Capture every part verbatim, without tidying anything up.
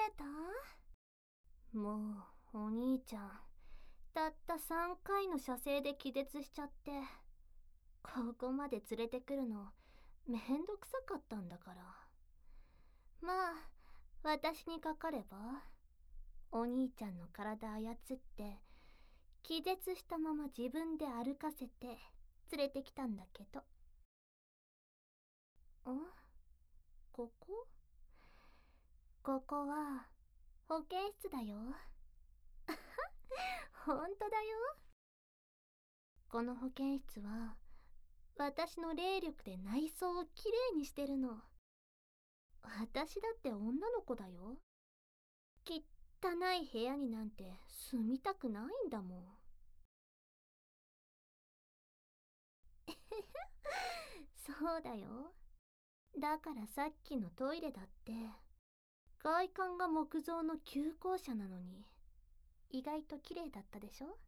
た？もうお兄ちゃんたったさんかいの射精で気絶しちゃって、ここまで連れてくるのめんどくさかったんだから。まあ私にかかればお兄ちゃんの体操って気絶したまま自分で歩かせて連れてきたんだけど。ん？ここ？ここは保健室だよ。ほんとだよ。この保健室は私の霊力で内装をきれいにしてるの。私だって女の子だよ。汚い部屋になんて住みたくないんだもん。そうだよ。だからさっきのトイレだって外観が木造の旧校舎なのに意外と綺麗だったでしょ。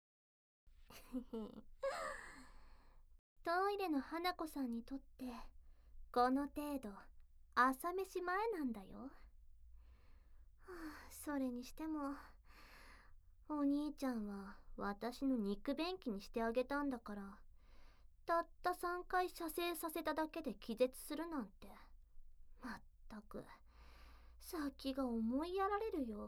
トイレの花子さんにとってこの程度朝飯前なんだよ。はあ、それにしてもお兄ちゃんは私の肉便器にしてあげたんだから、たったさんかい射精させただけで気絶するなんて、まったく先が思いやられるよ。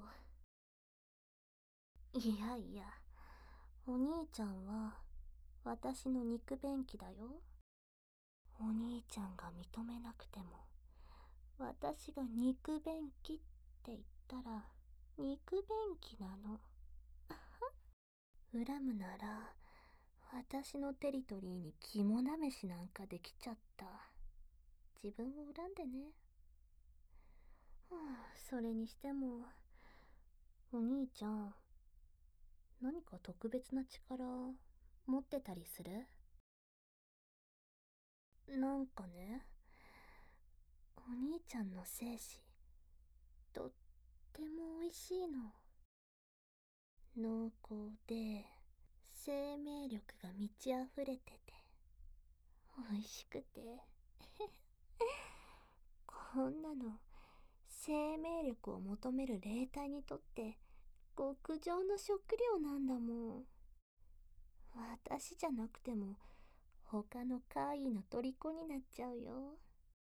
いやいや、お兄ちゃんは私の肉便器だよ。お兄ちゃんが認めなくても私が肉便器って言ったら肉便器なの。恨むなら私のテリトリーに肝試しなんかできちゃった。自分を恨んでね。はあ、それにしてもお兄ちゃん何か特別な力持ってたりする？なんかね、お兄ちゃんの精子とっても美味しいの。濃厚で生命力が満ち溢れてて美味しくてこんなの生命力を求める霊体にとって極上の食料なんだもん。私じゃなくても他の怪異の虜になっちゃうよ。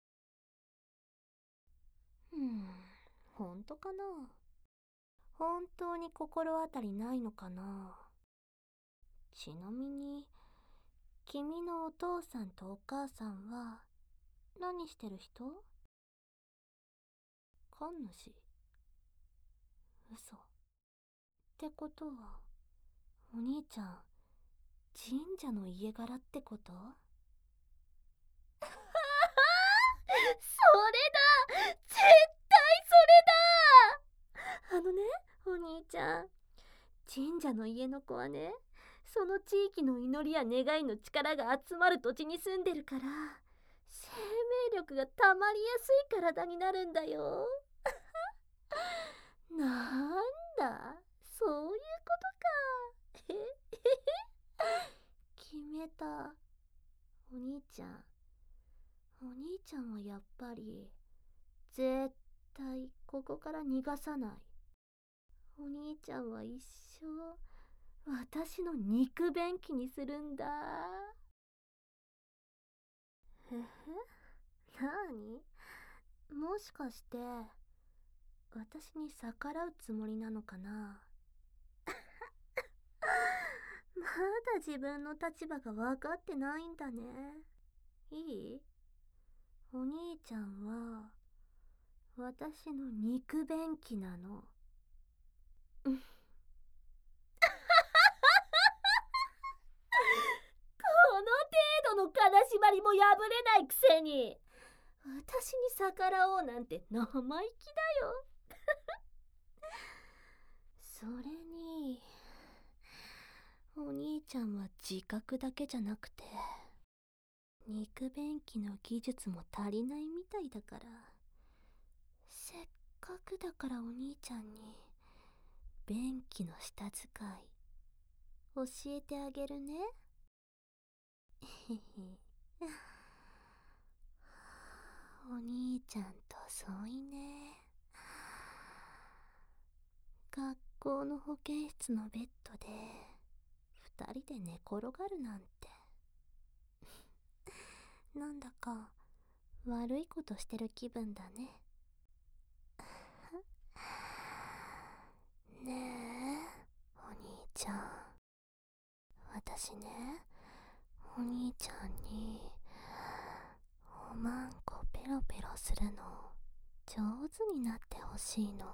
うん、ほんとかな。本当に心当たりないのかな。ちなみに君のお父さんとお母さんは何してる人？神主？嘘。ってことはお兄ちゃん神社の家柄ってこと？それだ、絶対それだ。あのね、お兄ちゃん、神社の家の子はね、その地域の祈りや願いの力が集まる土地に住んでるから、生命力がたまりやすい体になるんだよ。なんだ、そういうことか。へへへ。決めた。お兄ちゃん。お兄ちゃんはやっぱり絶対ここから逃がさない。お兄ちゃんは一生私の肉便器にするんだ。えへ、なに？もしかして私に逆らうつもりなのかな。まだ自分の立場が分かってないんだね。いい？お兄ちゃんは私の肉便器なの。この程度の金縛りも破れないくせに私に逆らおうなんて生意気だよ。それにお兄ちゃんは自覚だけじゃなくて肉便器の技術も足りないみたいだから、せっかくだからお兄ちゃんに便器の下使い教えてあげるね。へへ。お兄ちゃんと相違ね。 学校の保健室のベッドで二人で寝転がるなんてなんだか悪いことしてる気分だね。ねえお兄ちゃん、私ね、お兄ちゃんにおまんこペロペロするの上手になってほしいの。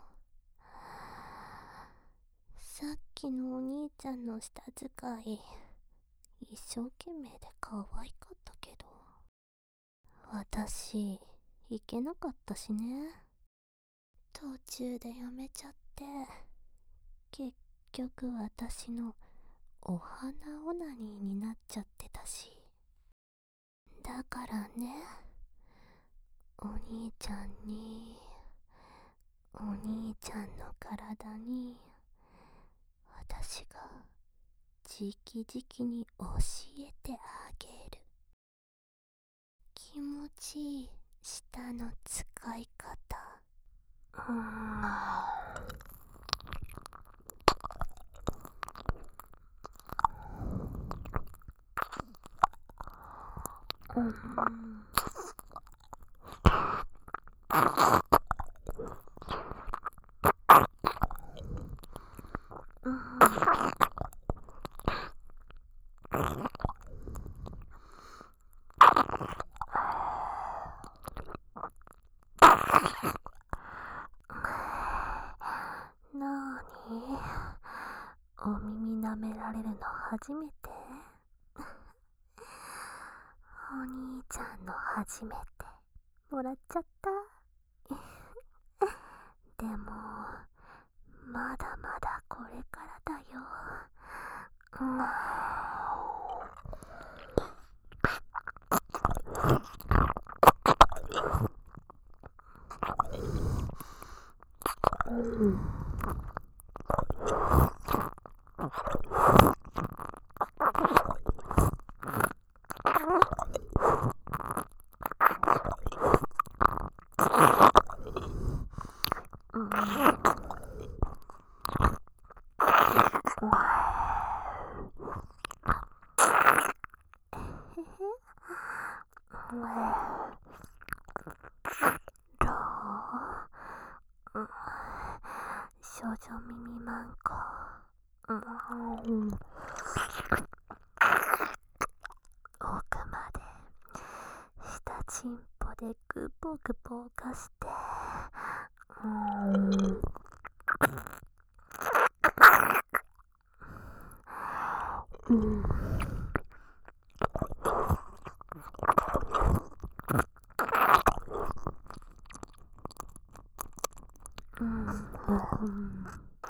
さっきのお兄ちゃんの舌使い一生懸命で可愛かったけど、私いけなかったしね。途中でやめちゃって結局私のお花オナニーになっちゃってたし。だからね、お兄ちゃんにお兄ちゃんの体に私が直々に教えてあげる。気持ちいい舌の使い方。うーんうんなーに、お耳舐められるの初めて？お兄ちゃんの初めてもらっちゃった。でもまだまだこれからだよ。うんうん少女耳マンコ、うん、奥まで下チンポでグポグポかして、うんうんうん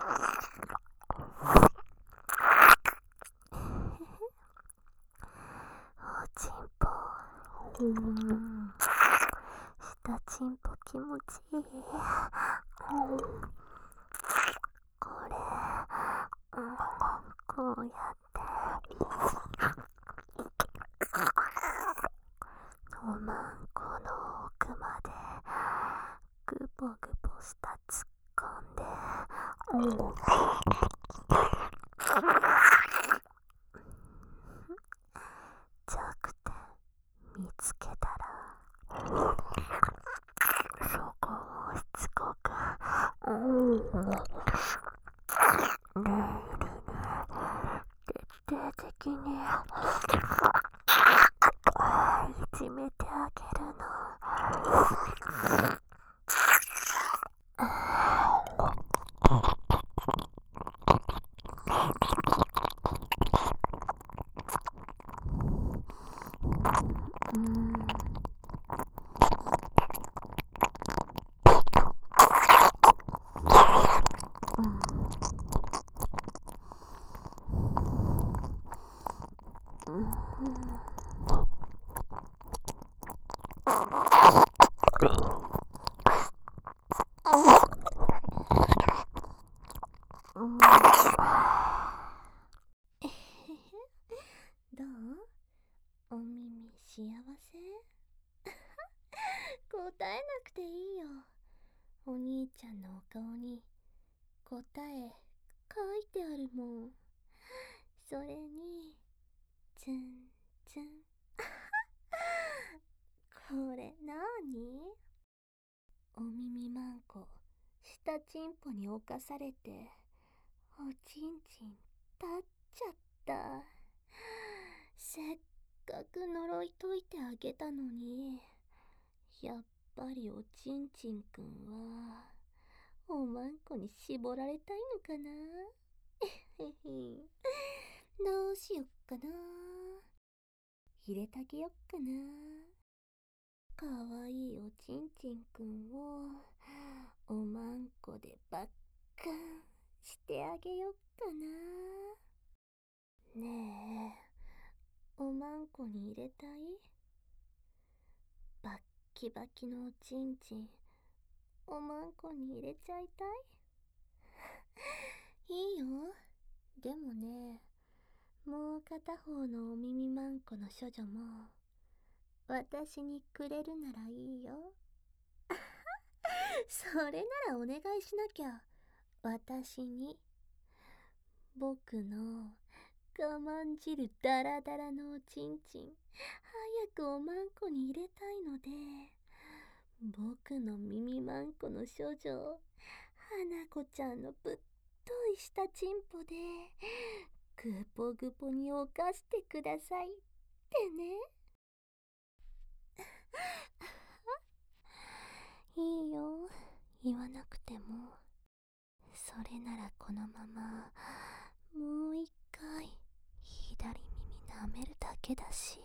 おちんぽ、うん、下チンポ気持ちいい、うん、これ、うん、こうやっておまんこの奥までグポグポした突っ込んで、うん弱点見つけたらそこをしつこく、うんねえねえ、徹底的にいじめてあげるの。うんどう？お耳幸せ？答えなくていいよ。お兄ちゃんのお顔に答え書いてあるもん。それにツンツンこれなに？お耳まんこ下チンポに侵されておちんちん立っちゃった。せっかく呪い解いてあげたのに、やっぱりおちんちんくんはおまんこに絞られたいのかな。どうしよっかな。入れてあげよっかな。かわいいおちんちんくんをおまんこでばっかんしてあげよっかな。ねえ、おまんこに入れたい？バッキバキのおちんちんおまんこに入れちゃいたい？いいよ。でもね、もう片方のお耳まんこの処女も私にくれるならいいよ。それならお願いしなきゃ。私に僕の我慢汁ダラダラのおちんちん早くおまんこに入れたいので、僕の耳まんこの処女花子ちゃんのぶっとい下チンポでぐぽぐぽに犯してくださいってね。いいよ、言わなくても。それならこのままもう一回左耳舐めるだけだし。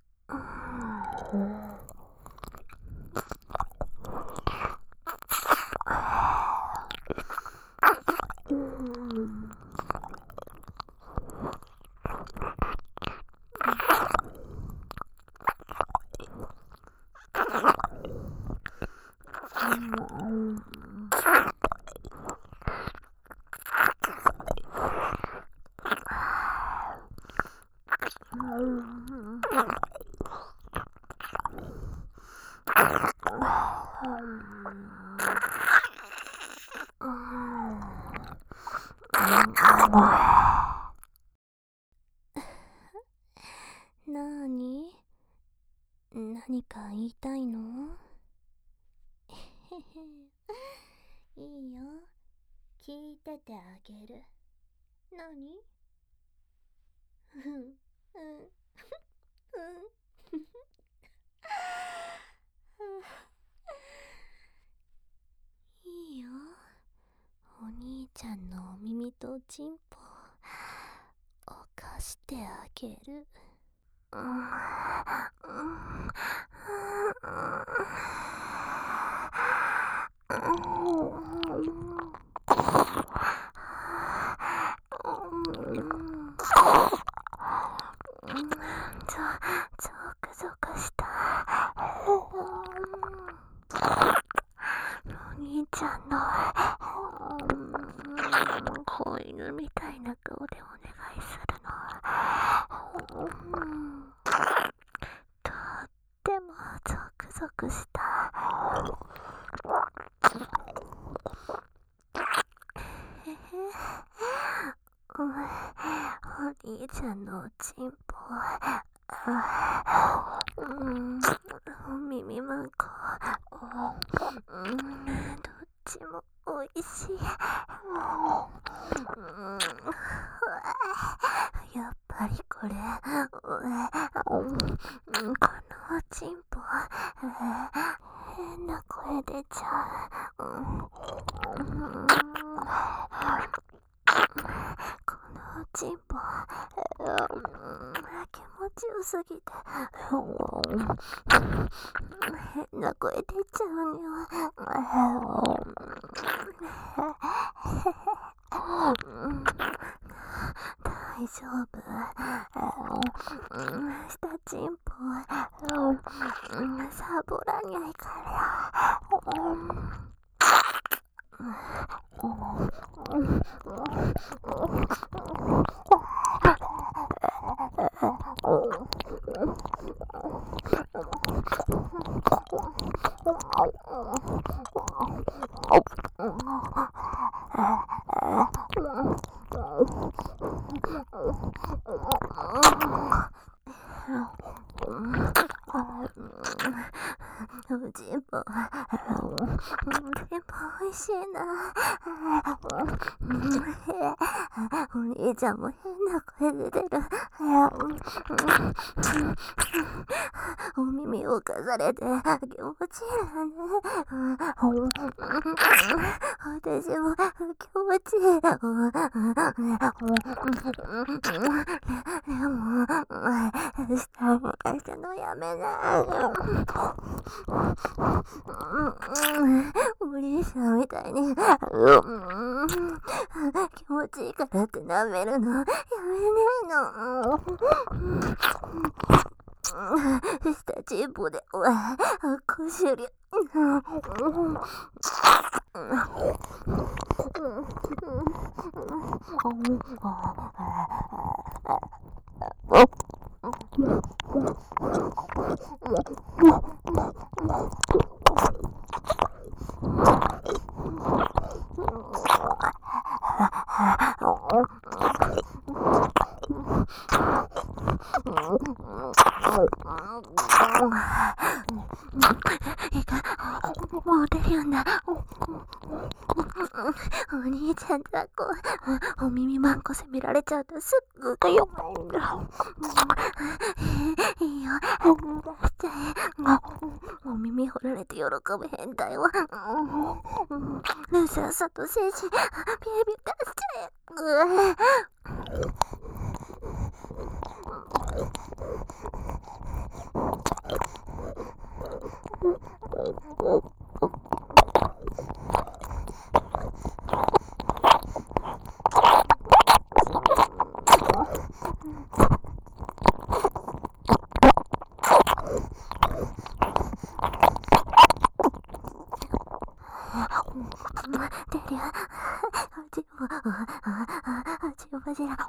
なーに？何か言いたいの？いいよ、聞いててあげる。何？うんうんうんいいよ、お兄ちゃんのお耳とチンポ犯してあげる。うんゾクゾクした。お兄ちゃんの子犬みたいな顔でお願いするの。とってもゾクゾクした。お兄ちゃんのおちんぽ、うんお耳まんこ、うん、どっちもおいしい。やっぱりこれ、このおちんぽ変な声出ちゃう。このおちんぽ気持ちよすぎて変な声出ちゃうにゃ。大丈夫。下チンポサボらにゃいからでも美味しいな。お兄ちゃんも変な声出てる。お耳をかされて気持ちいいわね。私も気持ちいい。でも、下もしたのやめないよ。お兄さんみたいに、気持ちいいからって舐めるのやめないの。下チンポで、こしゅり。もう出るよな。お兄ちゃんだこ、お耳まんこ責められちゃうとすっごく弱いんだ。いいよ、出しちゃえ。お耳掘られて喜ぶ変態は、ルササと精神、ビビ出しちゃえ。出るよ。チンポ、チンポジラ。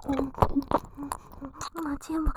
チンポ。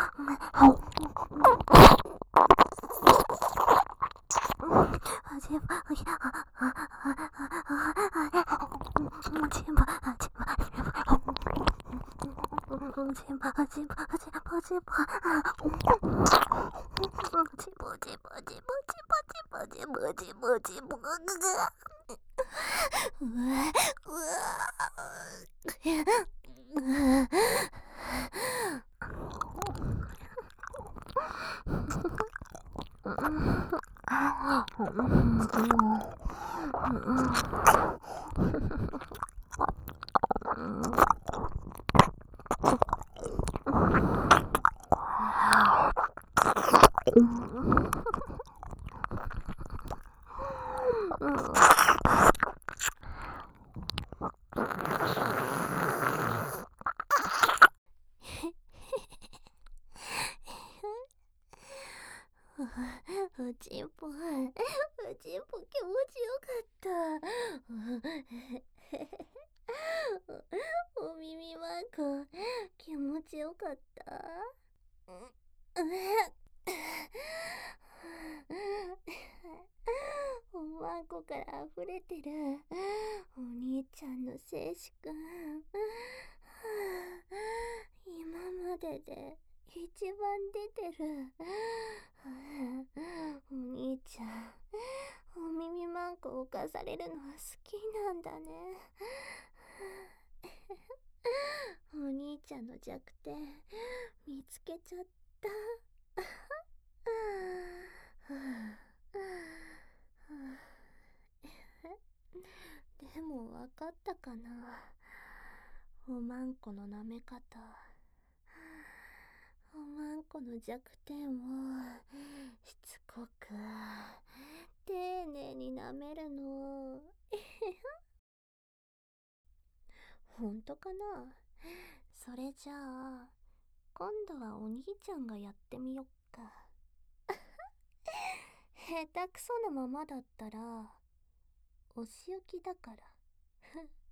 おちんぽ、おちんぽ気持ちよかった。お耳まんこ気持ちよかった。おまんこから溢れてるお兄ちゃんの静止くん。今までで一番出てる。お兄ちゃん、お耳まんこ犯されるのは好きなんだね。お兄ちゃんの弱点見つけちゃった。でもわかったかな、おまんこの舐め方。おまんこの弱点をしつこく丁寧に舐めるの。ほんとかな。それじゃあ今度はお兄ちゃんがやってみよっか。下手くそなままだったらお仕置きだから。